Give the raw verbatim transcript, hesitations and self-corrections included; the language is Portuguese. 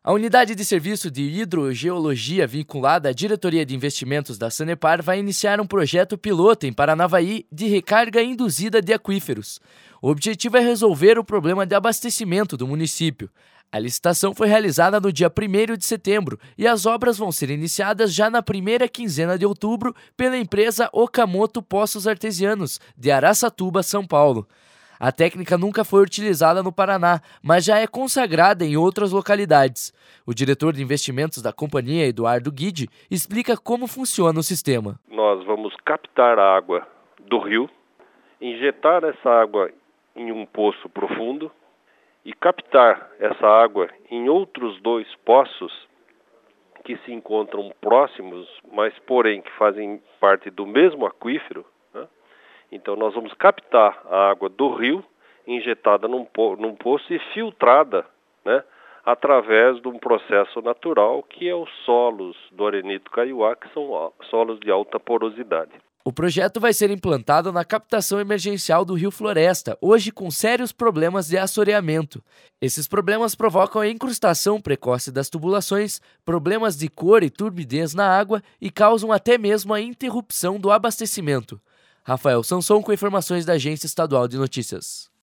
A unidade de serviço de hidrogeologia vinculada à Diretoria de Investimentos da Sanepar vai iniciar um projeto piloto em Paranavaí de recarga induzida de aquíferos. O objetivo é resolver o problema de abastecimento do município. A licitação foi realizada no dia primeiro de setembro e as obras vão ser iniciadas já na primeira quinzena de outubro pela empresa Okamoto Poços Artesianos, de Araçatuba, São Paulo. A técnica nunca foi utilizada no Paraná, mas já é consagrada em outras localidades. O diretor de investimentos da companhia, Eduardo Guide, explica como funciona o sistema. Nós vamos captar a água do rio, injetar essa água em um poço profundo e captar essa água em outros dois poços que se encontram próximos, mas porém que fazem parte do mesmo aquífero. Então nós vamos captar a água do rio, injetada num, po- num poço e filtrada, né, através de um processo natural que é os solos do Arenito Kaiowá, que são solos de alta porosidade. O projeto vai ser implantado na captação emergencial do Rio Floresta, hoje com sérios problemas de assoreamento. Esses problemas provocam a incrustação precoce das tubulações, problemas de cor e turbidez na água e causam até mesmo a interrupção do abastecimento. Rafael Sanson com informações da Agência Estadual de Notícias.